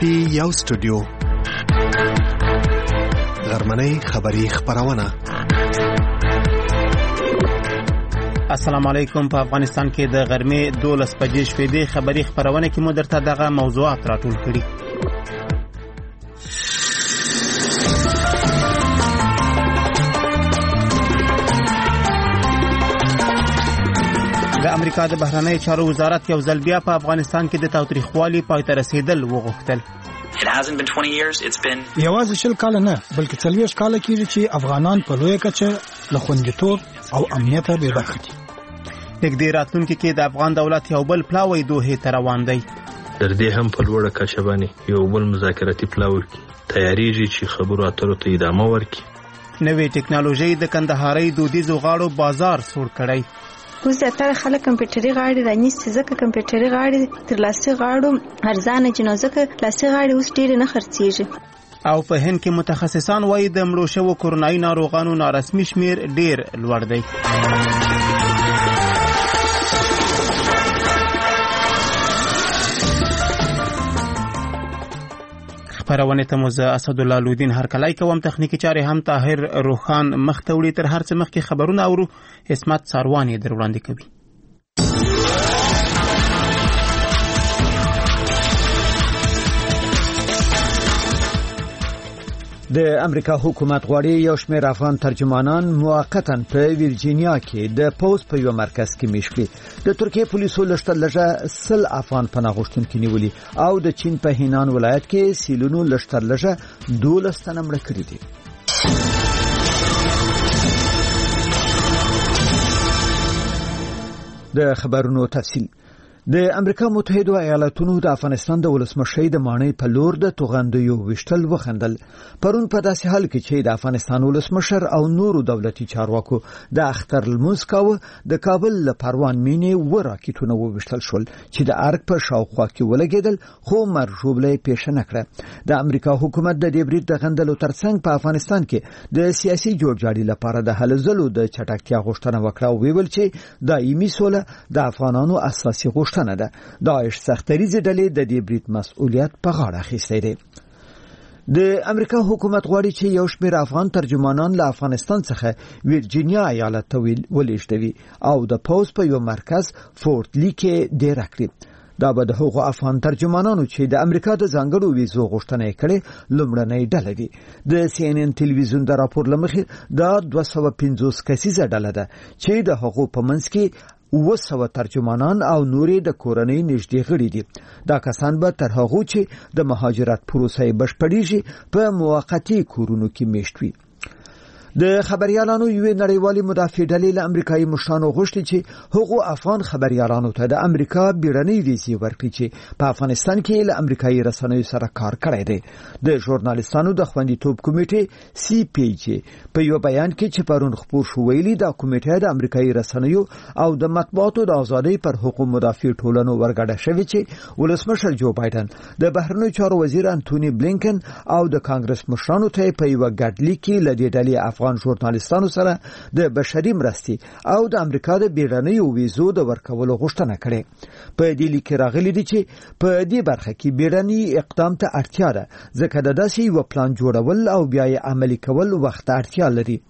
کې یو سټوډیو غرمنۍ خبری خبرونه. السلام علیکم. په افغانستان کې د غرمې 12 بجې شپې د خبری خبرونه کې مو درته دغه موضوعات راټول کړي. د امریکا د بهرنیو چارو وزارت یو ځل بیا په افغانستان کې د تاوتریخوالي پای ته رسیدل وغوښتل. یوازې 20 کال نه بلکې 40 کال کېږي چې افغانان په لویه کچه له خوندیتوب او امنیت بې برخې دي. نږدې راتلونکي کې د افغان دولت یو بل پلاوی دوه ته روان دی. تر دې هم په لوړه کچه باندې یو بل مذاکراتي پلاوی تیاریږي چې خبرو اترو ته ادامه ورکړي. نوې ټکنالوژي د کندهاري دودیزو غاړو بازار سور کړی. اوس زیاتره خلک کمپیوټري غاړې رانیسي، ځکه کمپیوټري غاړې تر لاسي غاړو ارزانه دي، نو ځکه لاسي غاړې اوس ډېرې نه خرڅېږي. او په هند کې متخصصان وایي د مړو شوو کورونایي ناروغانو نارسمي شمیر ډېر لوړ دی. خبرونه ته مو زه اسدالله لودین هرکلی کوم. تخنیکی چارې هم طاهر روخان مخ ته وړي. تر هر څه مخکې خبرونه اورو. اسمت ساروان یې در وړاندې کوي. د امریکا حکومت غواړي یو شمېر افغان ترجمانان موقتا په ویرجینیا کې د پوز په یو مرکز کې میشت کړي. د ترکیې پولیسو لږترلږه 100 افغان پناه غوښتونکي نیولي او د چین په هینان ولایت کې سیلونو لږترلږه 12 تنه مړه کړي دي. د خبرونو تفصیل. د امریکا متحده ایالاتونو د افغانستان د ولسمشر د مانۍ په لور د توغندیو وشتل وخندل. پرون په داسې حال کې چې د افغانستان ولسمشر او نورو دولتي چارواکو د اختر لمونځ کاوه، د کابل له پروان مینې راکټونه وشتل شول چې د ارګ په شاوخوا کې ولګېدل، خو مرجوبله پیښ نه کړه. د امریکا حکومت د دې برید د غندلو ترڅنګ په افغانستان کې د سیاسي جوړجاړي لپاره د هلو ځلو د چټکتیا غوښتنه وکړه او ویل چې دایمي سوله د افغانانو اساسي غوښتنه ده. داعش سختریزې ډلې د دې برید مسؤلیت په غاړه اخیستی دی. د امریکا حکومت غواړي چې یو شمېر افغان ترجمانان له افغانستان څخه ویرجینیا ایالت ته ولېږدوي او د پوز په یو مرکز فورت لی کې ډېر کړي. دا به د هغو افغان ترجمانانو چې د امریکا د ځانګړو ویزو غوښتنه یې کړې لومړنۍ ډله وي. د CNN ټلویزیون د راپور له مخې دا 250 کسیزه ډله ده چې د هغو په منځ کې 200 ترجمانان او نورې د کورنۍ نږدې غړي دي. دا کسان به تر هغو چې د مهاجرت پروسه بشپړېږي په موقتي کورونو کې میشت وي. د خبريالانو یو نړیوالي مدافع ډلې له امریکایي مشرانو غوښتي چې هغو افغان خبريالانو ته د امریکا بیړنۍ ویزې ورکړي چې په افغانستان کې له امریکایي رسنیو سره کار کړی دی. د ژورنالیستانو د خوندیتوب کمیټې CPJ په یو بیان کې چې پرون خبر شو ویلي دا کمیټه د امریکایي رسنیو او د مطبوعاتو د ازادۍ پر حقوق مدافع ټولنو ورګډه شوې چې ولسمشر جو بایدن د بهرنیو چارو وزیر انټونی بلینکن او د کانګرس مشرانو ته په یو ګډ لیک کې له دې ډلې افغان ژورنالیستانو سره د بشري مرستې او د امریکا د بیړنیو ویزو د ورکولو غوښتنه کړې. په دې لیک راغلي دي چې په دې برخه کې بیړنی اقدام ته اړتیا ده، ځکه د داسې یو پلان جوړول او بیا یې عملي کول وخت اړتیا لري.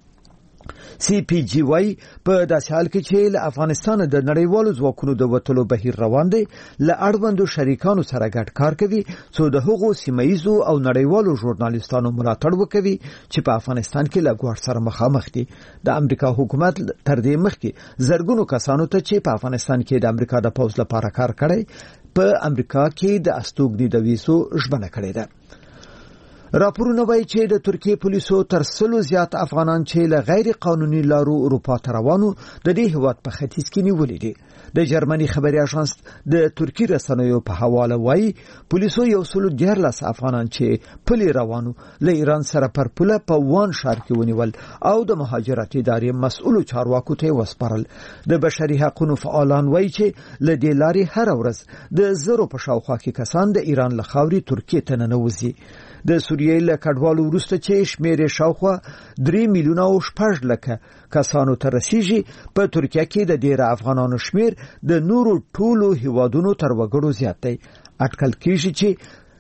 CPG وايي په داسې حال کې چې له افغانستان د نړیوالو ځواکونو د وټلو بهیر روان دی، له اړوندو شریکانو سره ګډ کار کوي څو د هغو سیمایزو او نړیوالو ژورنالیستانو ملاتړ وکوي چې په افغانستان کې له ګواښ سره مخامخ دي. د امریکا حکومت تر دې مخکې زرګونو کسانو ته چې په افغانستان کې د امریکا د پوز لپاره کار کړی په امریکا کې د استوګنې د ویزو ژمنه کړې ده. راپورونه وایي چې د ترکیې پولیسو تر 100 زیات افغانان چې له غیر قانوني لارو اروپا ته روانو د دې هیواد په ختیځ کې نیولې دي. د جرمني خبري اژانس د ترکی رسنیو په حواله وایي پولیسو 114 افغانان چې پلي روانو له ایران سره پر پوله په وان ښار کې ونیول او د مهاجرت ادارې مسؤلو چارواکو ته وسپارل. د بشري حقوقو فعالان وایي چې له دې لارې هر ورځ د زرو په شاوخوا کې کسان د ایران له خاورې ترکیې ته ننوځي. د سوریې له کډوالو وروسته چې شمېر شاوخوا 3 میلیونه او 6 لکه کسانو ته رسیږي، په ترکیه کې د ډېر افغانانو شمېر د نورو ټولو هیوادونو تر وګړو زیات دی. اټکل کېږي چې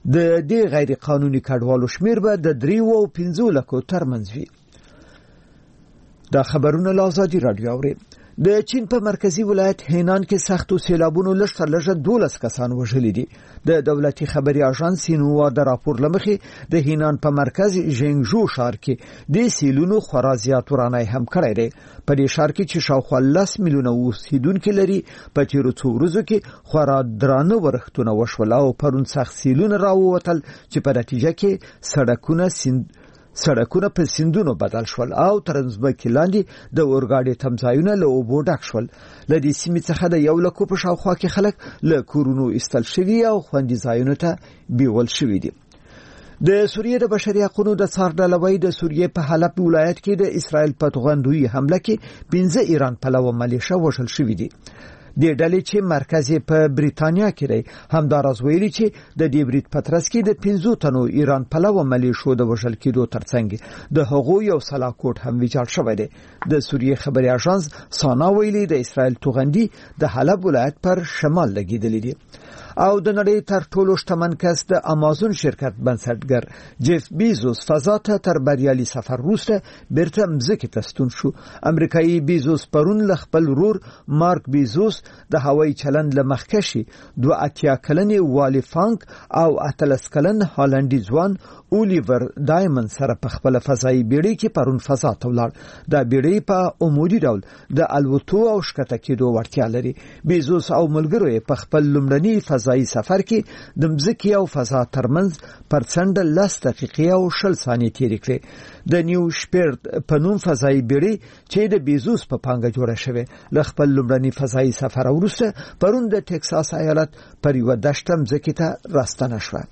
د دې غیر قانوني کډوالو شمیر به د 3 او 5 لکو ترمنځ وي. دا خبرونه له ازادي رادیو اوري. د چین په مرکزی ولایت هینان کې سختو سیلابونو لږ تر لږه 12 کسان وژلي دي. د دولتي خبري اژانس سینوا د راپور لمخې د هینان په مرکز ژینګژو ښار کې د سیلونو خورا زیات ورانه هم کړی دی. په دې ښار کې چې شاوخوا 10 میلیونه اوسیدونکو لري په تیرو څو ورځو کې خورا درانه ورښتونه وشول او پرون سخت سیلونه راووتل چې په نتیجه کې سړکونه په سیندونو بدل شول او ترنځبکې لاندې د اورګاډي تمځایونه له اوبو ډک شول. له دې سیمې څخه د 1 لک په شاوخوا کې خلک له کورونو ایستل شوي او خوندي ځایونو ته بیول شوي دي. د سوریې د بشري حقوقو د څار ډلوي د سوریې په حلب ولایت کې د اسرائیل په توغندوی حمله کې 15 ایران پلوه ملیشه وژل شوي دي. د ډلې چې مرکز په بریتانیا کې دی همداراز ویلي چې د دې بریټ پترس کې د 15 تنو ایران پلوه ملیشو د وژل کېدو ترڅنګ د هغو یو سلاکوټ هم ویجاړ شوی دی. د سوریې خبري اژانس سانا ویلي د اسرائیل توغندي د حلب ولایت پر شمال لګیدلې دي. او د نړۍ تر ټولو شتمن کس د امازون شرکت بنسټګر جيف بیزوس فضا ته تر بریالي سفر وروسته بیرته مځکې ته ستون شو. امریکایي بیزوس پرون له خپل ورور مارک بیزوس د هوایي چلند لمخکشي 82 کلنې والی فانک او 18 کلن هالندي ځوان اولیور دایمن سره په خپل فضایي بیړۍ کې پرون فضا ته ولاړ. دا بیړۍ په عمودي ډول د الوتو او ښکته کېدو وړتیا لري. بیزوس او ملګرو په خپل لومړني فضایي سفر کې د مځکې او فضا ترمنځ پرڅنډ 10 دقیقې او 20 ثانیې تېرې کړې. د نیو شپیرټ په نوم فضایي بیړۍ چې د بیزوس په پانګه جوړه شوې ل خپل لومړني فضایي سفر وروسته پرون د ټکساس ایالت پر یو دشت مځکې ته راستنه شوه.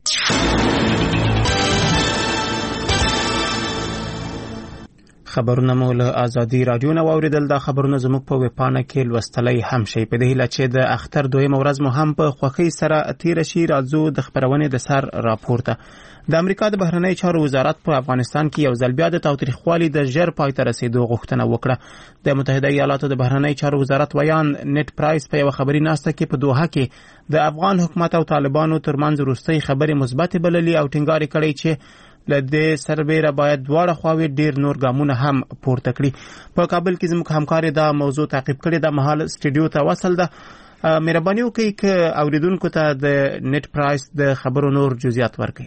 خبرونه مو له ازادي رادیو نه واوریدل. دا خبرونه زموږ په ویبپاڼه کې لوستلای هم شي. په دې هیله چې د اختر دویم ورځ مو هم په خوښۍ سره تیر شي. راځو د خبرونه د سر راپورته. د امریکا د بهرنی چارو وزارت په افغانستان کې یو ځل بیا د تاوتریخوالي د ژر پای ته رسیدو غوښتنه وکړه. د متحده ایالاتو د بهرنی چارو وزارت ویان نیټ پرایس په یو خبري ناسته کې په دوحه کې د افغان حکومت او طالبانو ترمنځ وروستۍ خبرې مثبت بللي او ټینګار کړی چې لدې سربېره باید دواړه خواوې ډیر نور ګامونه هم پورته کړي. په کابل کې زموږ همکار دا موضوع تعقیب کړي. د مهال سټوډیو ته وصل ده. مهرباني وکړئ چې اوریدونکو ته د نیټ پرایس د خبرو نور جزئیات ورکړي.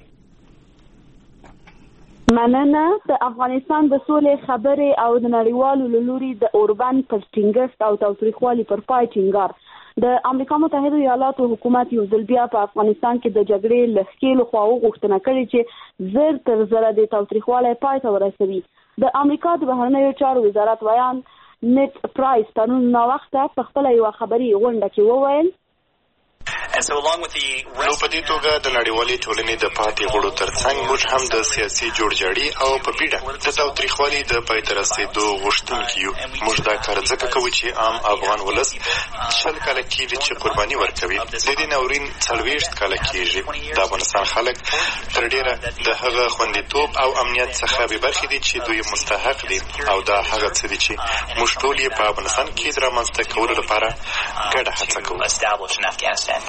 مننه. د افغانستان د سولې خبرې او د نړیوالو له لوري د اوربان پر ټینګښت او تاوتریخوالي پر پای ټینګار د امریکا متحده ایالاتو حکومت یو ځل بیا په افغانستان کې د جګړې له ښکېلو خواو غوښتنه کړې چې زر تر زره د تاوتریخوالي پای ته ورسوي. د امریکا د بهرنیو چارو وزارت ویان نیټ پرایس پرون ناوخته په خپل یو خبري غونډه کې وویل نو په دې توګه د نړیوالې ټولنې د پاتې غړو ترڅنګ موږ هم د سیاسي جوړجاړي او په بیړه د تاوتریخوالي د پای ته رسېدو غوښتونکي یو. موږ دا کار ځکه کوو چې عام افغان ولس 20 کاله کېږي چې قرباني ورکوي. د دې ناورین 40 کاله کېږي. د افغانستان خلک تر ډېره د هغه خوندیتوب او امنیت څخه بې برخې دي چې دوی مستحق دي او دا هغه څه دي چې موږ ټول یې په افغانستان کې د رامنځته کولو لپاره ګډه هڅه کوو.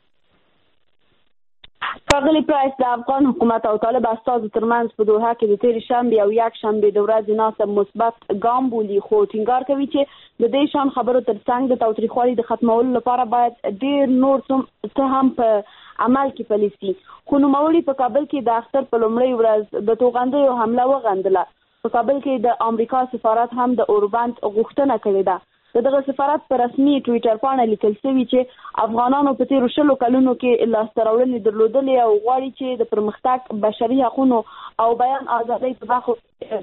ښاغلي پرایس د افغان حکومت او طالب استازو ترمنځ په دوحه کې د تېرې شنبې او یکشنبې د ورځې ناسته مثبت ګام بولي، خو ټینګار کوي چې د دې شان خبرو ترڅنګ د تاوتریخوالي د ختمولو لپاره باید ډېر نور څه هم په عمل کې پلي سي. خو نوموړي په کابل کې د اختر په لومړۍ ورځ د توغندیو حمله وغندله. په کابل کې د امریکا سفارت هم د اوربند غوښتنه کړې ده. دغه سفارت په رسمي ټویټر باندې لیکل شوی چې افغانانو په تیرو 20 کلونو کې لاسته راوړنې درلودلې او غواړي چې د پرمختګ، بشري حقوقو او بیان ازادۍ په برخو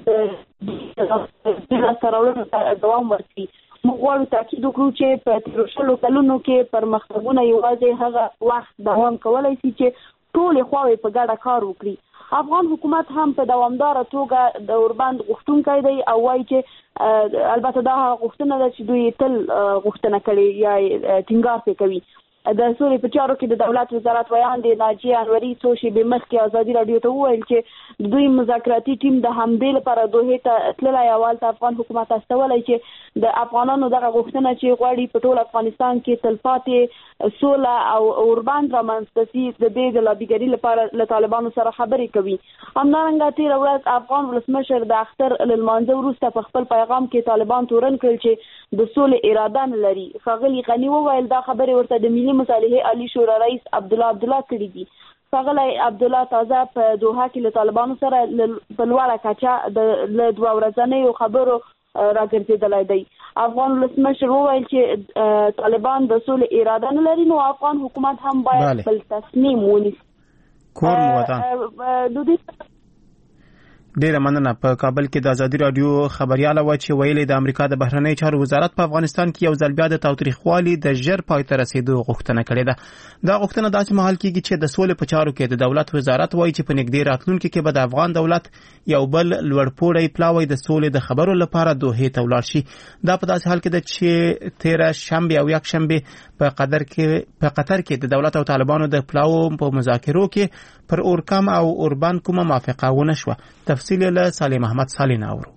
د لاسته راوړنو ته دوام ورکړي. موږ غواړو تاکید وکړو چې په تیرو 20 کلونو کې پرمختګونه یوازې هغه وخت دوام کولای شي چې ټول خواوې په ګډه کار وکړي. افغان حکومت هم په دوامدار توګه د اوربند غوښتونکی دی او وایي چې البته دا غوښتنه ده چې دوی تل غوښتنه کړي یا ټینګار پې کوي. د سولې په چارو کې د دولت وزارت ویاندې ناجیه انوري څو شېبې مخکې ازادي راډیو ته وویل چې دوی مذاکراتي ټیم د همدې لپاره دوحې ته تللی اول ته افغان حکومت استولی چې د افغانانو دغه غوښتنه چې غواړي په ټول افغانستان کې تلپاتې سوله او اوربند رامنځته شي د دې د لابیګري لپاره له طالبانو سره خبرې کوي. همدارنګه تېره ورځ افغان ولسمشر د اختر له لمانځه وروسته په خپل پیغام کې طالبان تورن کړل چې د سولې اراده نه لري. ښاغلي غني وویل دا خبرې ورته د ملي مصالحې عالی شورا رئیس عبدالله کړي دي. ښاغلی عبدالله تازه په دوحه کې له طالبانو سره په لوړه کچه د 2 ورځنیو خبرو راګرځېدلی دی. افغان ولسمشر وویل چې طالبان د سولې اراده نه لري نو افغان حکومت هم باید خپل تصمیم ونیسي. ډیره مننه. په کابل کې د ازادي راډیو خبرياله و چې ویلي د امریکا د بهرنی چارو وزارت په افغانستان کې یو ځل بیا د تاوتریخوالي د ژر پای ته رسیدو غوښتنه کړې ده. دا غوښتنه داسې مهال کېږي چې د سولې په چارو کې د دولت وزارت وایي چې په نږدې راتلونکي کې به د افغان دولت یو بل لوړپوړی پلاوی د سولې د خبرو لپاره دوحې ته ولاړ شي. دا په داسې حال کې ده چې 13 شنبه او یک شنبه په قطر کې د دولت او طالبانو د پلاو په مذاکرو کې پر اورکم او اوربند کومه موافقه ونه شوه. تفصیل له صالح محمد صالح ناورو.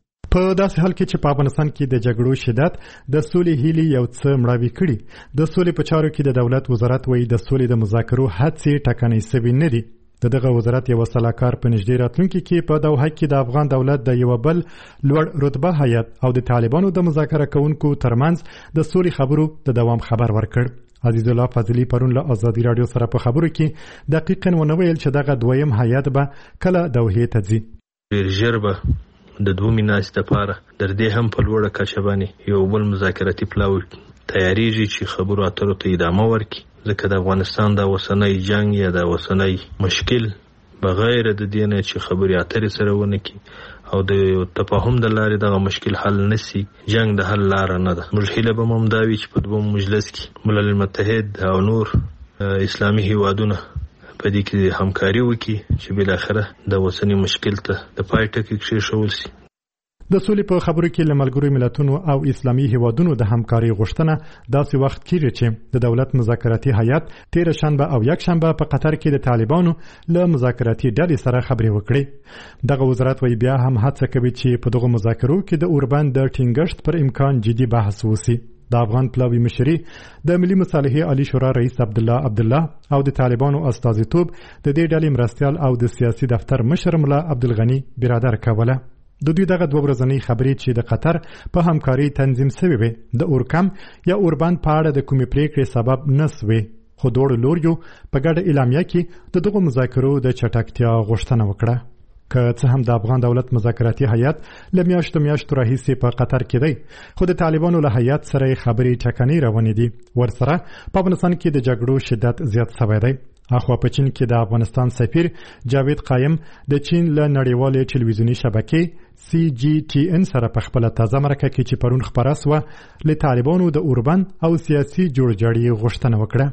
په داسې حال کې چې په افغانستان کې د جګړو شدت د سولې هیلې یو څه مړاوي کړي. د سولې په چارو کې د دولت وزارت وایي د سولې د مذاکرو هڅې ټکنۍ سوي نه دي. دغه وزارت یو سلاکار په نږدې راتلونکي کې په دوحه کې د افغان دولت د یو بل لوړ رتبه هیات او د طالبانو د مذاکره کوونکو ترمنځ د سولې خبرو د دوام خبر ورکړ. عزیز الله فضلی پرون له ازادي رادیو سره په خبرو کې دقیقاً ونه ویل چې دغه دویم هیات به کله دوحې ته ځي. ډېر ژر به د 2 میاشتې لپاره در دې هم په لوړه کچه باندې یو بل مذاکراتي پلاوی تیاریږي چې خبرو اترو ته ادامه ورکړي، ځکه د افغانستان د اوسنی جنگ یا د اوسنی مشکل بغیر د دې نه چې خبرې اترې سره ونه کړي او د تفاهم د لارې دغه مشکل حل نسی، جنگ د حل لار نه ده. موږ هیله به هم دا وي چې په دوم مجلس کې ملل متحد او نور اسلامي هیوادونه په دې کې همکاري وکړي چې بل اخره د اوسنی مشکل ته د پای ټکی کېښول شي. د سولې په خبرو کې له ملګرو ملتونو او اسلامي هیوادونو د همکاري غوښتنه داسې وخت کېږي چې د دولت مذاکراتي هیات 13 شنبه او یک شنبه په قطر کې د طالبانو له مذاکراتي ډلې سره خبرې وکړي. دغه وزارت وایي بیا هم هڅه کوي چې په دغه مذاکرو کې د اوربند د ټینګښت پر امکان جدي بحث وشي. د افغان پلاوی مشري د ملي مصالحې عالی شورا رئیس عبدالله او د طالبانو استازیتوب د دې ډلې مرستیال او د سیاسي دفتر مشر ملا عبدالغني برادر کوله. د دوی دغه 2 ورځنۍ خبرې چې د قطر په همکاري تنظیم شوې وي د اورکم یا اوربند په اړه د کومې پریکړې سبب نه شوې، خو دواړو لوریو په ګډه اعلامیه کې د دغو مذاکرو د چټکتیا غوښتنه وکړه. که څه هم د افغان دولت مذاکراتي هیات له میاشتو راهیسې په قطر کې دی، خو د طالبانو له هیات سره خبرې ټکنۍ روانې دي. ورسره په افغانستان کې د جګړو شدت زیات شوی دی. اخوا په چین کې د افغانستان سفیر جاوید قایم د چین له نړیوالې ټلویزیوني شبکې CGTN سره په خپل تازه مرکه کې چې پرون خبره سوه له طالبانو د اوربند او سیاسي جوړجاړي غوښتنه وکړه.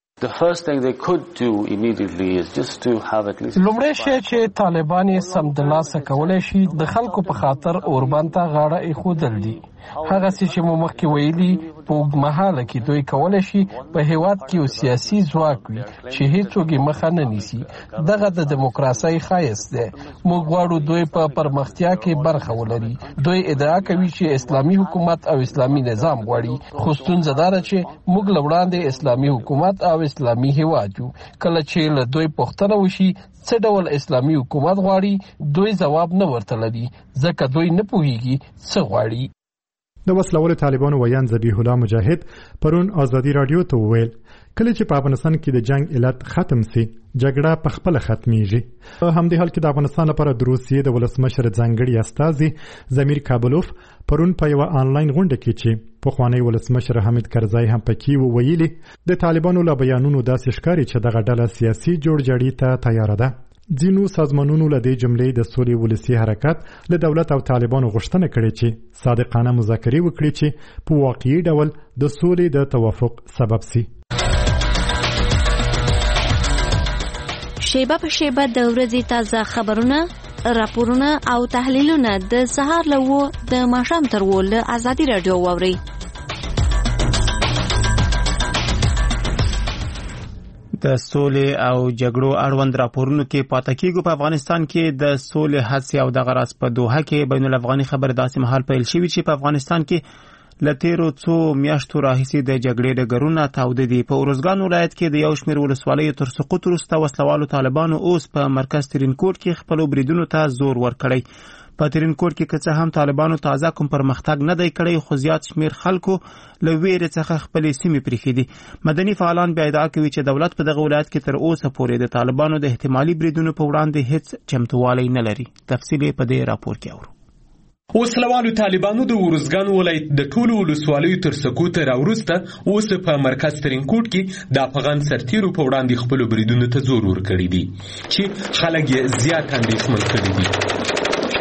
لومړی شی چې طالبان یې سمدلاسه کولی شي د خلکو په خاطر اوربند ته غاړه ایښودل دي. هغه څه چې مو مخکې ویلي په اوږدمهاله کې دوی کولی شي په هیواد کې یو سیاسي ځواک وي چې هیڅوک یې مخه نه نیسي. دغه د دیموکراسۍ ښایست دی. موږ غواړو دوی په پرمختیا کې برخه ولري. دوی ادعا کوي چې اسلامي حکومت او اسلامي نظام غواړي، خو ستونزه دا ده چې موږ له وړاندې اسلامي حکومت او اسلامي هیواد یو. کله چې له دوی پوښتنه وشي څه ډول اسلامي حکومت غواړي، دوی ځواب نه ورته لري ځکه دوی نه پوهیږي څه غواړي. د وسلوال طالبانو ویان ذبیح الله مجاهد پرون ازادي رادیو ته وویل کله چې په افغانستان کې د جنگ علت ختم سي جګړه په خپل ختميږي. په همدې حال کې د افغانستان لپاره د روسیې د ولسمشر ځانګړي استازي زمیر کابلوف پرون په یو آنلاین غونډه کې چې پخوانی ولسمشر حامد کرزای هم پکې وویلي د طالبانو له بیانونو داسې ښکاري چې دغه ډله سیاسي جوړجاړي ته تیار ده. ځینو سازمانونو له دې جملې د سولې ولسي حرکت له دولت او طالبانو غوښتنه کړې چې صادقانه مذاکرې وکړي چې په واقعي ډول د سولې د توافق سبب شي. شیبه په شیبه د ورځې تازه خبرونه، راپورونه او تحلیلونه د سهار له 9 د ماښام تر 10 له ازادي رادیو واورئ. د سولې او جګړو اړوند راپورونو کې پاتې کېږو. په افغانستان کې د سولې هڅې او د غرض په دوحه کې بین الافغاني خبر داسې مهال پیل شوی چې په افغانستان کې لتیرو څو میاشتو راهیسې د جګړې ډګرونه تاوده دي. په ارزګان ولایت کې د یو شمېر ولسوالیو تر سقوط وروسته وسلوالو طالبانو اوس په مرکز ترینکوټ کې خپلو بریدونو ته زور ورکړی. په ترینکوټ کې که څه هم طالبانو تازه کوم پرمختګ نه دی کړی، خو زیات شمېر خلکو له ویرې څخه خپلې سیمې پرېښې دي. مدني فعالان بیا ادعا کوي چې دولت په دغه ولایت کې تر اوسه پورې د طالبانو د احتمالي بریدونو په وړاندې هیڅ چمتووالی نه لري. تفصیل یې په دې راپور کې اورو. وسلوالو طالبانو د ارزګان ولایت د ټولو ولسوالیو تر سقوط راوروسته اوس په مرکز ترینکوټ کې د افغان سرتیرو په وړاندې خپلو بریدونو ته زور ورکړی دی چې خلک یې زیات اندېښمن کړي دي.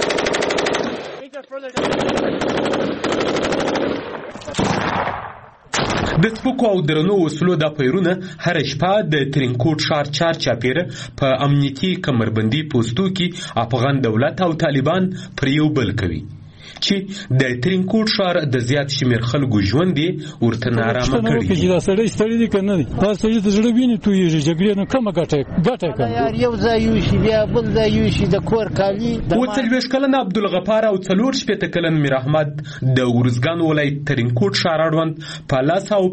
د سپکو او درنو وسلو د پیرونه هر شپه د ترینکوټ ښار چار چاپیره په امنیتي کمربندي پوسټو کې افغان دولت او طالبان پر یو بل کوي چې د ترینکوټ ښار د زیات شمېر خلکو ژوند یې ورته نارامه کړی دی. دا سړی ستړی دی که نه دی؟ دا سړي د زړه وینې تویېږي، جګړې نه کمه ګټه کوي. یو ځای یوشي بیا بل ځای یوشي، د کور کالي. 40 کلن عبدالغفار او 40 کلن میر احمد د ارزګان ولایت ترینکوټ ښار اړوند په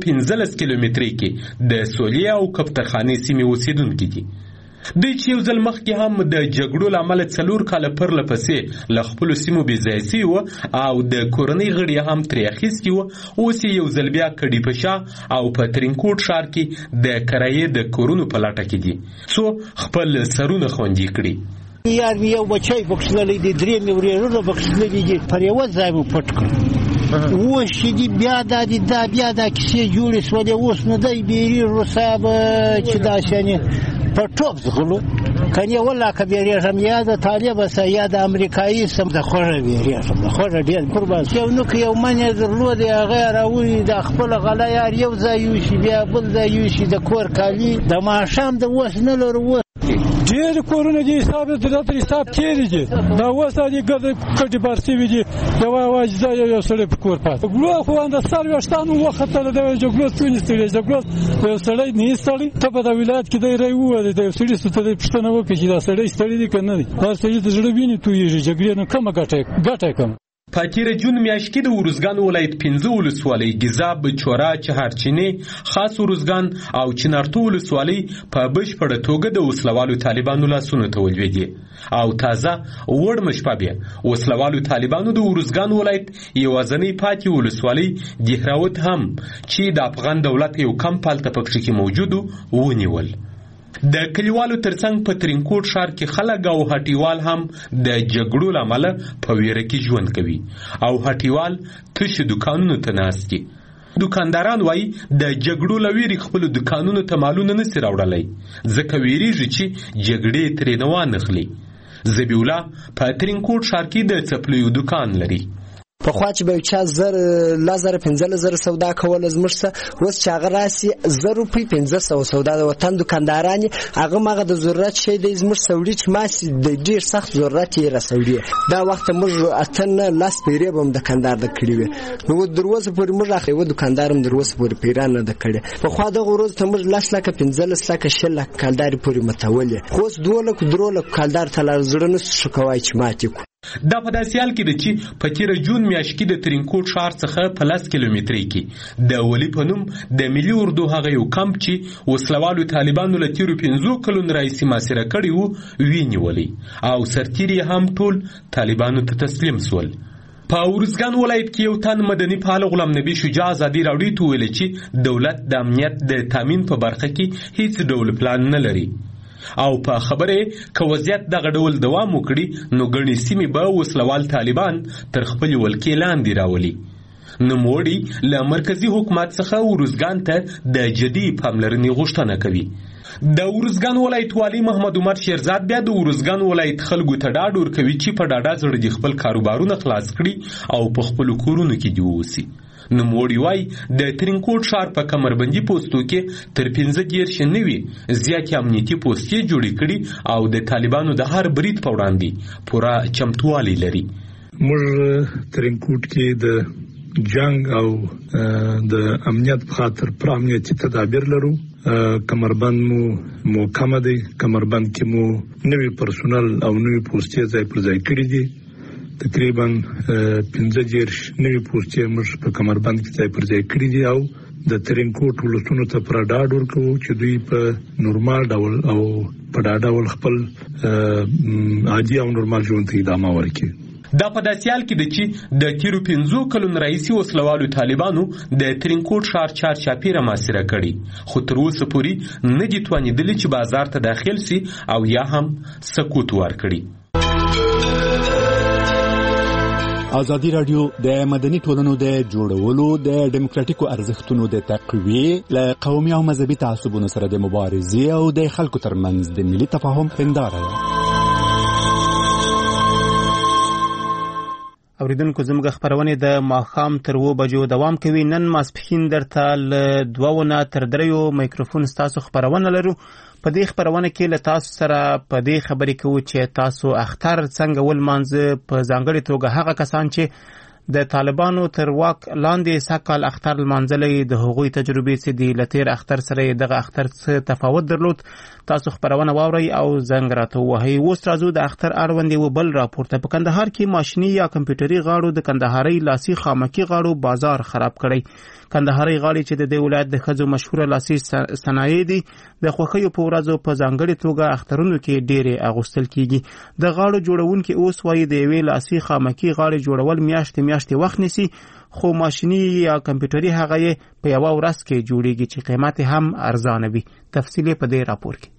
15 کیلومترۍ کې د سولې او کفترخانې سیمې اوسېدونکي دي. دوی چې یو ځل مخکې هم د جګړو له امله 4 کاله پرله پسې له خپلو سیمو بېځایه سوي وه او د کورنۍ غړي هم ترې اخیستي وه، اوس یې یو ځل بیا کډي په شا او په ترینکوټ ښار کې د کرایې د کورونو په لټه کې دي څو خپل سرونه خوندي کړي. یار مې یو بچی پکښ تللی دی، 3 مې ورېرونه پکښ تللي دي، پر یوه ځای مو پټ کړ. اوس چې دي بیا بیا دا کیسې جوړې سولې، اوس نو دی بیریږو صاحب چې داسې په ټوپ ځغلو کنې والله که بیریږم یا د طالب سه یا د امریکایي سم د خوږه بیریږم، د خوږه ډېر قربان یو نوک یو منې درلودی هغه یې راولي د خپله غله یار یو ځای یوشي بیا بل ځای یوشي، د کور کالي د ماښام د اوس نه لرو. ډېر کورونه دي حساب تر حساب تېرې دي، دا اوس دي کټې بار سوي دي، یوه واجزه یو سړی په کور پاتې. جګړو خو د سر ویښتانو وختله، د جګړو څونې ستړي جګړو یو سړی نه ستړي. ته په دا ولایت کې دی رای ووایي د یو سړي څه ته پوښتنه وکړي چې دا سړی ستړی دی که نه دی؟ دا سړي د زړه وینې تویېږي، جګړې نه کمه ګټه یې کمه. په تېره جون میاشت کې د ارزګان ولایت 15 ولسوالۍ ګیزاب، چوره، چهارچینې، خاص ارزګان او چنارتو ولسوالۍ په بشپړه توګه د وسلوالو طالبانو لاسونو ته ولوېدې او تازه وړمه شپه بیا وسلوالو طالبانو د ارزګان ولایت یوازنۍ پاتې ولسوالۍ دهراوت هم چې د افغان دولت یو کم پالته پکښې کې موجود ونیول. د کلیوالو ترڅنګ په ترینکوټ ښار کې خلک او هټیوال هم د جګړو له امله په ویره کې ژوند کوي او هټیوال تشو دکانونو ته ناست دي. دکانداران وایي د جګړو له ویرې خپلو دکانونو ته مالونه نسي راوړلی، ځکه ویریږي چې جګړې ترې نه وانخلي. ذبیح الله په ترینکوټ ښار کې د څپلیو دکان لري. پخوا چې به یو چا 10,000 سودا کوله زموږ څه، اوس چې هغه راسي 1,500 سودا د وطن دکانداران هغه مغه د ضرورت شی دی زموږ سوړي چې ماسي د ډیر سخت ضرورت یې رسوي. دا وخت موږ اتنه لاس پیری بم دکاندار د کړی وي، نو دروازه پر موږ اخی و دکاندارم دروازه پر پیران نه د کړی. پخوا د غروز ته موږ 15,000 شل کالداري پورې متولې، خو 2,000 کالدار تلار زړه نه شو کوي چې ماتي. دا په داسې حال کې ده چې په تېره جون میاشت کې د ترینکوټ ښار څخه په 10 کیلومترۍ کې د ولي په نوم د ملي اردو هغه یو کمپ چې وسلوالو طالبانو له تېرو 15 کلونو راهیسې محاصره کړی و وینیولی او سرتېري هم ټول طالبانو ته تسلیم سول. په ارزګان ولایت کې یو تن مدني فعال غلام نبی شجاع ازادي راډیو ته ویلي چې دولت د امنیت د تامین په برخه کې هیڅ ډول پلان نه لري او په خبره که وضعیت دغه ډول دوام وکړي نو ګڼې سیمې به وسلوال طالبان تر خپلې ولکې لاندې راولي. نوموړي له مرکزي حکومت څخه ارزګان ته د جدي پاملرنې غوښتنه کوي. د ارزګان ولایت والی محمد عمر شیرزاد بیا د ارزګان ولایت خلکو ته ډاډ ورکوي چې په ډاډه زړه دې خپل کاروبارونه خلاص کړي او په خپلو کورونو کې دې واوسي. نوموړي وایي د ترینکوټ ښار په کمربندي پوستو کې تر 15 نوي زیاتې امنیتي پوستې جوړې کړي او د طالبانو د هر برید په وړاندې پوره چمتووالی لري. موږ ترینکوټ کې د جنگ او د امنیت په خاطر پر امنیتي تدابیر لرو. کمربند مو کم دی، کمربند کې مو نوی پرسونل او نوی پوسټې ځای پر ځای کړی دي. تقریبا 15 نوی پوسټې موږ په کمربند کې ځای پر ځای کړی دي او د ترینکوټ ولسونو ته پر ډاډ ورکوو چې دوی په نورمال ډول او په ډاډ ډول خپل عادي او نورمال ژوند ته ادامه ورکړي. دا په داسې حال کې ده چې د تیرو 15 کلونو راهیسې وسلوالو طالبانو د ترینکوټ ښار چارچاپېره محاصره کړي، خو تر اوسه پورې نه دي توانېدلي چې بازار ته داخل سي او یا هم سکوت ورکړي. ازادي رادیو د مدني ټولنو د جوړولو د ډیموکراټیکو ارزښتونو د تقویې له قومي او مذهبي تعصبونو سره د مبارزې او د خلکو ترمنځ د ملي تفاهم هنداره ده. اوریدونکو زموږ خبرونه د ماښام تر 2 بجو دوام کوي. نن ماسپښین درته ل 2 نه تر 3 مایکروفون تاسو خبرونه لرو. په دې خبرونه کې له تاسو سره په دې خبرې کوو چې تاسو اختر څنګه ولمانځه، په ځانګړي توګه هغه کسان چې د طالبانو تر واک لاندې سکهال اختر لمانځلې، د هغوی تجربې چې د لتیر اختر سره دغه اختر څه تفاوت درلود. تاسو خبرونه واورئ او زنګ راته ووهئ. اوس راځو د اختر اړوند یو بل راپورته. په کندهار کې ماشیني یا کمپیوټري غاړو د کندهاري لاسي خامکي غاړو بازار خراب کړی. کندهاري غاړي چې د دې ولایت د ښځو مشهوره لاسي صنایع دي، د خوښیو په ورځو په ځانګړي توګه اخترونو کې ډېرې اغوستل کیږي. د غاړو جوړونکي اوس وایي د یوې لاسي خامکي غاړې جوړول میاشتې وخت نیسي، خو ماشیني یا کمپیوټري هغه یې په یوه ورځ کې جوړیږي چې قیمت هم ارزانه وي. تفصیل په دې راپور کې.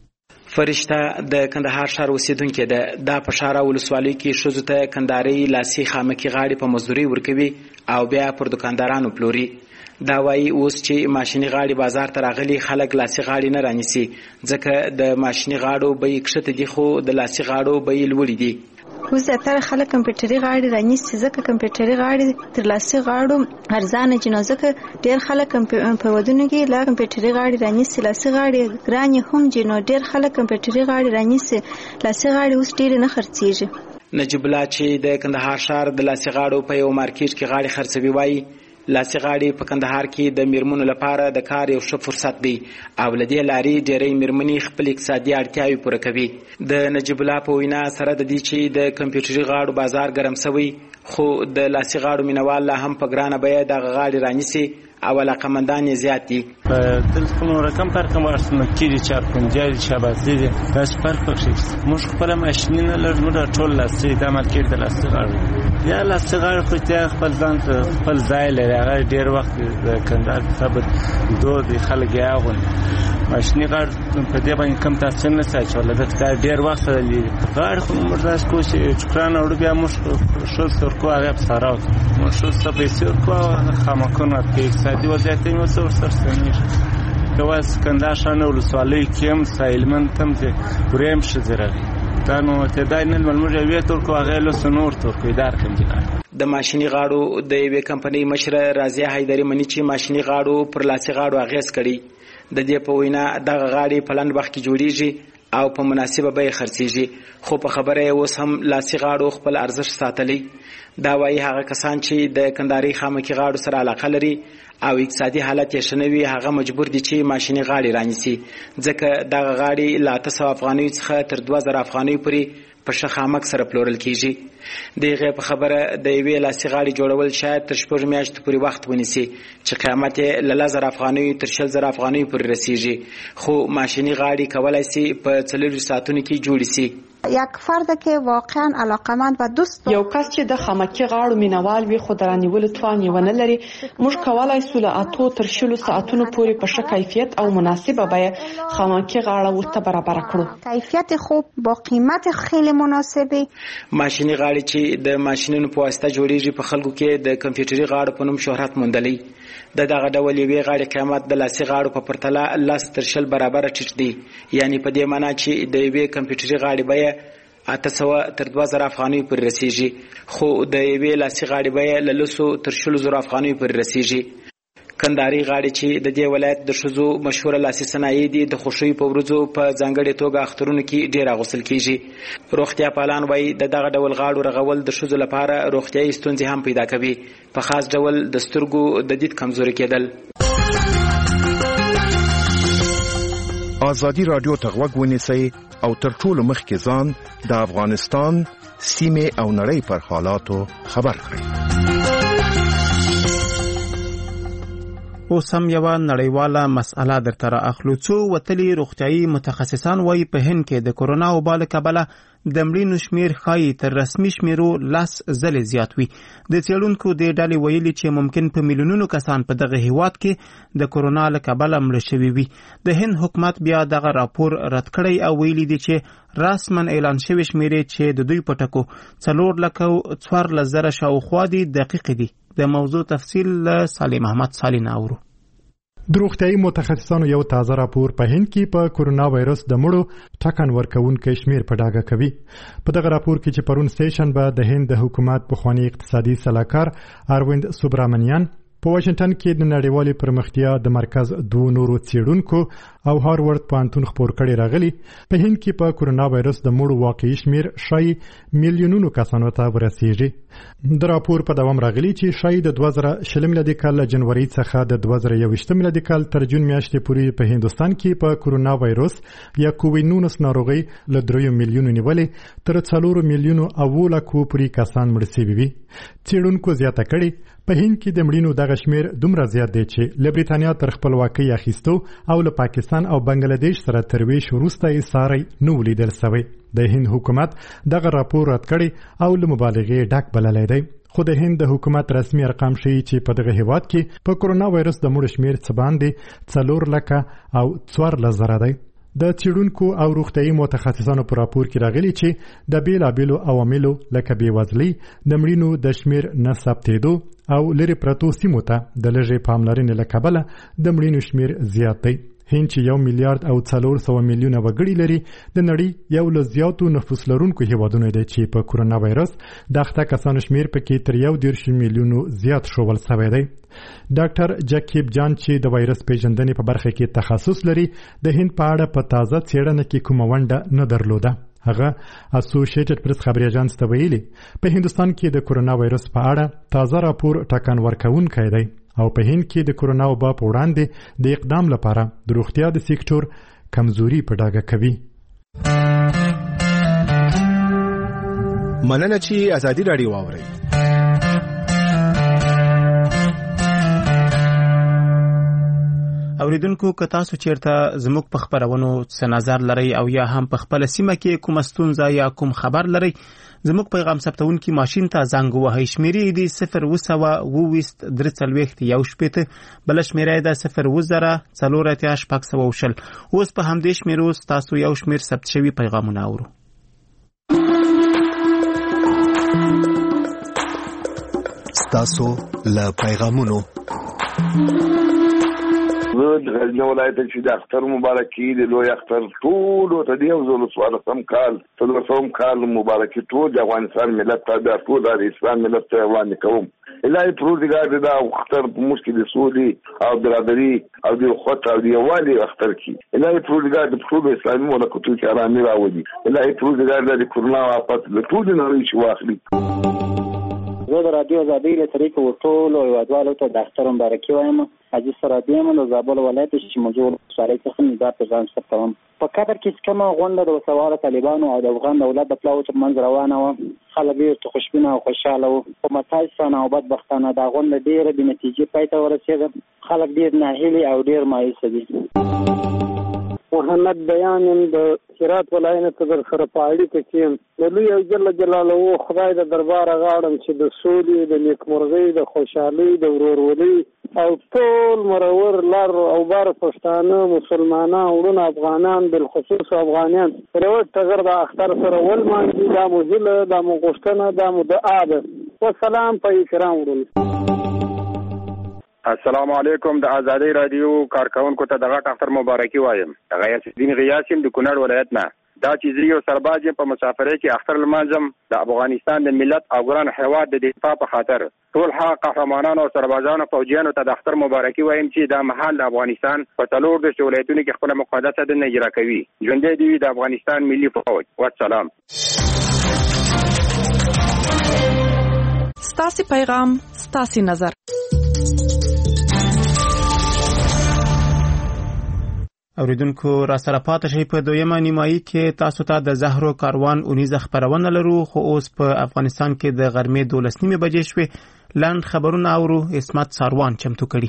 فرشته د کندهار ښار اوسیدونکې ده. دا په ښار ولسوالۍ کې ښځو ته کندهاري لاسي خامکي غاړې په مزدوري ورکوي او بیا پر دکاندارانو پلوري. دا وایي اوس چې ماشیني غاړې بازار ته راغلي خلک لاسي غاړې نه رانیسي، ځکه د ماشیني غاړو بیې کښته دي خو د لاسي غاړو بیې لوړې دي. اوس زیاتره خلک کمپیوټري غاړې رانیسي، ځکه کمپیوټري غاړې تر لاسي غاړو ارزانه دي، نو ځکه ډېر خلک په ودونو کې لا کمپیوټري غاړې رانیسي. لاسي غاړې ګرانې هم دي، نو ډېر خلک کمپیوټري غاړې رانیسي. لاسي غاړې اوس ډېرې نه خرڅېږي. نجیب الله چې د کندهار ښار د لاسي غاړو په یو مارکیټ کې غاړې خرڅوي وایي لاسي غاړې په کندهار کې د میرمنو لپاره د کار یو ښه فرصت دی او له دې لارې ډېری میرمنې خپل اقتصادي اړتیاوې پوره کوي. د نجیب الله په وینا سره د دې چې د کمپیوټري غاړو بازار ګرم شوی، خو د لاسي غاړو مینوال لا هم په ګرانه بیه دغه غاړې رانیسي او علاقمندان یې زیات دي. دلته رقم فرق مارسنه کیږي چې پنځه شاباسي دي، بس فرق پکې موږ خپل ماشين نه لرو، موږ ټول لاسي د مارکیټ د لاسي غاړو یا لاسي غاړو خو ته خپل ځان خپل ځای لري. هغه ډیر وخت د کندهار ثبت دوه خلک یاغون ماشيني غاړو په دې باندې کم تاسو نه ساتل، دا ډیر وخت لري. غاړ خو موږ راځو چې چکران اور بیا موږ شو سر کو هغه سره موږ شو سپیسر کو خامکونه کې دي وضعیت یې وسور سرسنیش کواس کندهار شانه ولسوالۍ کې هم سایلمن تم چې وریم شزره دا نو ته داینل ملموجه وی تر کو هغه له سنور تر کو ادار کوم دي. د ماشيني غاړو د یوې کمپنۍ مشره رازیه حیدری منی چې ماشيني غاړو پر لاسي غاړو اغیز کړي. د دې په وینا دغه غاړې په لند وخت کې جوړیږي او په مناسبه بیه خرڅیږي، خو په خبره اوس هم لاسي غاړو خپل ارزښت ساتلی. دا وایي هغه کسان چې د کندهاري خامکي غاړو سره علاقه لري او اقتصادي حالت یې شنوي هغه مجبور دي چې ماشيني غاړې رانیسي، ځکه دغه غاړې له 800 افغانیو څخه تر 2000 افغانیو پورې په شخامک سره پلورل کیږي. دغه په خبره د یوې لاسي غاړې جوړول شاید تر 6 میاشتې پورې وخت ونیسي چې قیمت یې له 1000 افغانیو تر 20000 افغانیو پورې رسیږي، خو ماشيني غاړې کولای شي په 4 ساعتونو کې جوړ شي. یک فرد که واقعا علاقمند و دوست یو کس چې د خامکي غاړو مینوال وي خو درانیول توان یې ونه لري، موږ کولای سو له 8 تر 10 ساعتونو پورې په ښه کیفیت او مناسبه بیه خامکي غاړه ورته برابر کړو. کیفیت خوب با قیمت خیلی مناسبه. ماشيني غاړې چې د ماشينونو په واسطه جوړیږي په خلکو کې د کمپیوټري غاړو په نوم شهرت موندلی. دغه ډول یوې غاړې قیمت د لاسي غاړو په پرتله 10 تر 20 برابر ټیټ دی، یعنی په دې معنی چې د یوې کمپیوټري غاړې بیه 800 تر 2000 افغانیو پورې رسیږي، خو د یوې لاسي غاړې بیه له 100 تر 20000 افغانیو پورې رسیږي. کندهاري غاړي چې د دې ولایت د ښځو مشهوره لاسي صنایع دي د خوښۍ په ورځو په ځانګړې توګه اخترونو کې ډېر اغوستل کیږي. روغتیا پالان وایي د دغه ډول غاړو رغول د ښځو لپاره روغتیايي ستونزې هم پیدا کوي، په خاص ډول د سترګو د دید کمزوري کېدل. آزادی رادیو ته غوږ ونیسئ او تر ټولو مخکې ځان د افغانستان سیمې او نړۍ پر حالاتو خبر کړئ. اوس هم یوه نړیواله مسأله درته را اخلو. څو وتلي روغتیايي متخصصان وایي په هند کې د کورونا وبا له کبله د مړینو شمیر ښایي تر رسمي شمیرو 10 ځلې زیات وي. د څېړونکو دې ډلې ویلي چې ممکن په میلیونونو کسان په دغه هیواد کې د کورونا له کبله مړه شوي وي. د هند حکومت بیا دغه راپور رد کړی او ویلي دي چې رسماً اعلان شوي شمیرې چې د دوی په ټکو 4,14,000 شاوخوا دي دقیق دي. د موضوع تفصیل له صالح محمد صالح اورو. د روغتیايي متخصصانو یو تازه راپور په هند کې په کورونا وایرس د مړو ټاکن ورکوونکو شمیر په ډاګه کوي. په دغه راپور کې چې پرون سټیشن به د هند د حکومت پخوانی اقتصادي سلاکار ارویند سوبرامنیان په واشنگټن کې د نړیوالې پرمختیا د مرکز دوه نورو څېړونکو او هاروارد پوهنتون خپور کړي راغلي. په هند کې په کورونا وایرس د مړو واقعي شمیر شاید میلیونونو کسانو ته ورسیږي. د راپور په دوام راغلي چې شاید د 2020 میلادي کال جنوري څخه د 2021 میلادي کال تر جون میاشتې پورې په هندستان کې په کورونا وایرس یا کووید-19 ناروغي له 3 میلیونو نیولې تر 4 میلیونو او لکو پورې کسان مړ شوي وي. څېړونکو زیاته کړي په هند کې د مړینو دغه شمیر دومره زیات دی چې له بریتانیا تر خپلواکۍ اخیستو او له پاکستان او بنگلاديش سره ترویج وروسته یې ساری نو لیدل شوی. د هند حکومت دغه راپور رد کړي او له مبالغې ډک بللی دی. خو د هند د حکومت رسمي ارقام ښیي چې په دغه هیواد کې په کورونا وایرس د مړو شمیر څه باندې 4 لکه او 14,000 دی. د څېړونکو او روغتیايي متخصصانو په راپور کې راغلي چې د بیلابیلو عواملو لکه بېوزلي د مړینو د شمیر نه ثبتېدو او لرې پرتو سیمو ته د لږې پاملرنې له کبله د مړینو شمیر زیات دی. هند چې 1 میلیارډ او 400 میلیونه وګړي لري د نړۍ یو له زیاتو نفوس لرونکو هیوادونو دی چې په کورونا وایرس د اخته کسانو شمیر پکې تر 1.3 میلیونو زیات شوول شوی دی. ډاکټر جاکیب جان چې د وایرس پیژندنې په برخه کې تخصص لري د هند په اړه په تازه څېړنه کې کومه ونډه نه درلوده. هغه اسوسییټډ پریس خبري اژانس ته ویلي په هندستان کې د کورونا وایرس په اړه تازه راپور ټاکن ورکوونکی دی او په هند کې د کورونا وبا په وړاندې د اقدام لپاره د روغتیا د سکتور کمزوري په ډاګه کوي. مننه چې ازادي رادیو واوري. اوریدونکو که تاسو چیرته زموږ په خبرونو څه نظر لرئ او یا هم په خپل سیمه کې کوم ستونزه یا کوم خبر لرئ زموږ پیغام ثبتونکي ماشین ته زنګ ووهئ. شمیرې دي 020-20-3 بل شمیره ده 020-4 اوس په همدې شمیرو تاسو یو شمیر ثبت شوي پیغامونه اورو. تاسو له پیغامونو د غزنی ولایت چې د اختر مبارکي د لوی اختر ټول ته دی او زول سوالسم کال تلسوم کال مبارکي ټول د افغانستان ملت ته د ټول د اسلام ملت ته وړاندې کوم. الهي پروردګار دا اختر په مشکل د سولي او برادری او د اخوت او د یووالي اختر کی الهي پروردګار د ټول اسلامي ملکونو کې آرامي راوړي. الهي پروردګار د کورونا آفت له ټول نړۍ شو واخلي. زه د رادیو ازادۍ له طریقو ټولو هیوادوالو ته د اختر مبارکي وایم. حاجي سرابي یم د زابل ولایت شموجو ولسوالۍ څخه مې دا پیغام ثبتوم. په قطر کې کومه غونډه د وسواره طالبانو او د افغان دولت د پلاوو ترمنځ روانه وه. خلک ډېر خوشبینه او خوشحاله وو. خو متاسفانه او بدبختانه دا غونډه ډېره بې نتیجې پای ته ورسېده. خلک ډېر ناهیلي او ډېر مایوسه دي. محمد بیان د هرات ولایت ته در سره په اړیکه کې د لوی جل جلاله خدای د دربار غاړم چې د سولې د نیکمرغۍ د خوشحالۍ د ورورولۍ او ټول مرور لر او بر پښتانه مسلمانان ورونه افغانان بالخصوص افغانان پرې ټغر د اختر سره ولمانځي. دا مو هیله دا مو غوښتنه دا مو دعا ده. والسلام په کرام ورونه. السلام علیکم. د ازادۍ رادیو کارکونکو ته د غټ اختر مبارکي وایم. غیاث الدین غیاث د کونړ ولایت نه. دا چې زه یو سرباز په مسافرۍ کې اختر لمانځم د افغانستان د ملت او ګران هیواد د دفاع په خاطر ټول هغه قهرمانانو او سربازانو فوجیانو ته د اختر مبارکي وایم چې دا مهال د افغانستان په څلور د ولایتونو کې خپل مقدسه دنده اجرا کوي. ژوندی دی د افغانستان ملي فوج. والسلام. ستاسو پیغام ستاسو نظر. اوریدونکو را سره پاتې شئ په دویمه نیمایي کې تاسو ته د زهرو کاروان اونیزه خبرونه لرو خو اوس په افغانستان کې د غرمې 12 بجې شوې. لاند خبرونه اورو. اسمت ساروان چمتو کړي.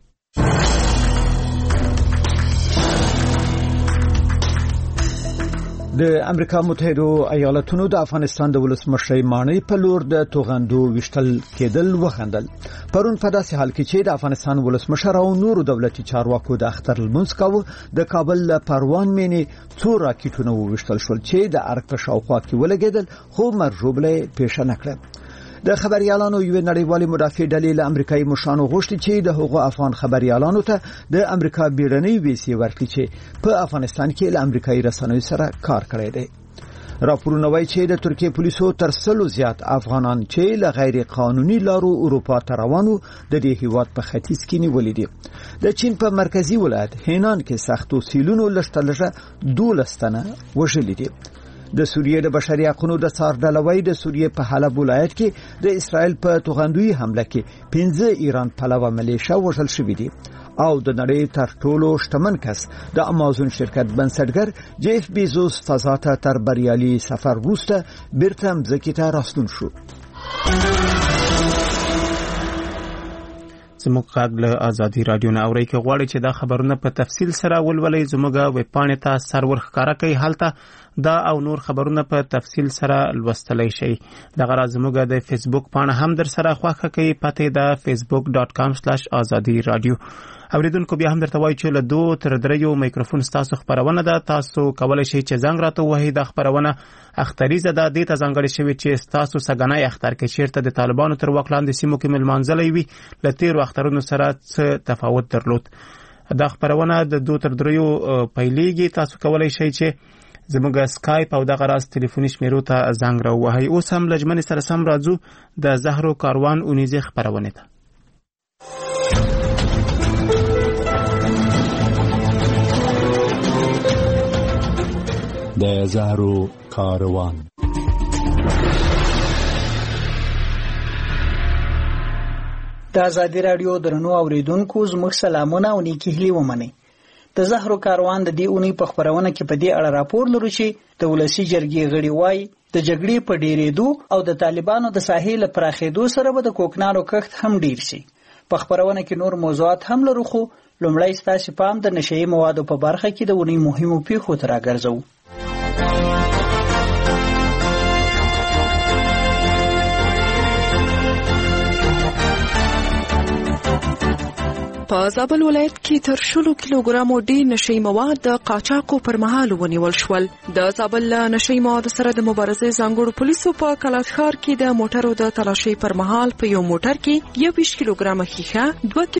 د امریکا متحده ایالاتونو د افغانستان د ولسمشر مانی په لور د توغندو وشتل کېدل وخندل. پرون په داسې حال کې چې د افغانستان ولسمشر او نورو دولتي چارواکو د اختر لمونځ کاوه د کابل پروان مینې څو راکټونه وشتل شول چې د ارګ په شاوخوا کې ولګېدل خو مرجوبله پیښه نکړه. د خبريالانو یو نړیوالي مدافع ډلې له امریکایي مشرانو غوښتي چې د هغو افغان خبريالانو ته د امریکا بیړنۍ ویزې ورکړي چې په افغانستان کې له امریکایي رسنیو سره کار کړی دی. راپورونه وايي چې د ترکیه پولیسو تر 100 زیات افغانان چې له غیر قانوني لارو اروپا ته روانو د دې هیواد په ختیځ کې نیولې دي. د چین په مرکزی ولایت هینان کې سختو سیلونو لشتلجه 12 تنه وژلي دي. د سوریې د بشري حقوقو د څار ډلوي د سوریې په حلب ولایت کې د اسرائیل په توغندوی حمله کې 15 ایران پلوه ملیشه وژل شوې دي او د نړۍ تر ټولو شتمن کس د امازون شرکت بنسټګر جیف بیزوس فضا ته تر بریالي سفر وروسته بیرته مځکې ته راستون شو. زموږ غږ له آزادي رادیو نه اورئ کې غواړي چې دا خبرونه په تفصیل سره ولولئ زموږ ویب پاڼې ته سرور ښکارا کوي. هلته دا او نور خبرونه په تفصیل سره لوستلی شئ. دغه راز زموږ د فیسبوک پاڼه هم در سره خوښه کوي. پته ده facebook.com/azadi radio. اوریدونکو بیا هم درته وایي چې له 2 تر 3 میکروفون تاسو خبرونه ده. تاسو کولای شئ چې زنګ راته ووهئ. د خبرونه اختریزه ده دې ته ځانګړې شوې چې تاسو سګنای اختر کې چیرته د طالبانو تر واک لاندې سیمو کې ملمانځلې وي له تیر اخترونو سره څه تفاوت درلود. دا خبرونه د 2 تر 3 پیلېږي. تاسو کولای شئ چې زموږ اسکایپ او دغه راز ټلیفوني شمیرو ته زنګ راووهئ. اوس هم لجمن سره سم راځو د زهرو کاروان اونیزه خبرونه ته. د زهرو کاروان. د آزادي رادیو درنو اوریدونکو زموږ سلامونه او نیکی هیلې ومنئ. د زهرو کاروان د دې اونۍ په خبرونه کې په دې اړه راپور لرو چې د ولسی جرګې غړي وایي د جګړې په ډیرېدو او د طالبانو د ساحې له پراخېدو سره به د کوکنارو کښت هم ډیر شي. په خبرونه کې نور موضوعات هم لرو خو لومړی ستاسو پام د نشئی موادو په برخه کې د اونۍ مهمو پیښو ته راګرځو. په زابل ولایت کې تر 100 کیلوګرامو ډیر نشئی مواد د قاچاقو پر مهال ونیول شول. د زابل نشئی مواد سره د مبارزې ځانګړو پولیسو په کلاشخار کې د موټرو د تلاشۍ پر مهال په یو موټر کې 21 کیلوګرام ښیښه 2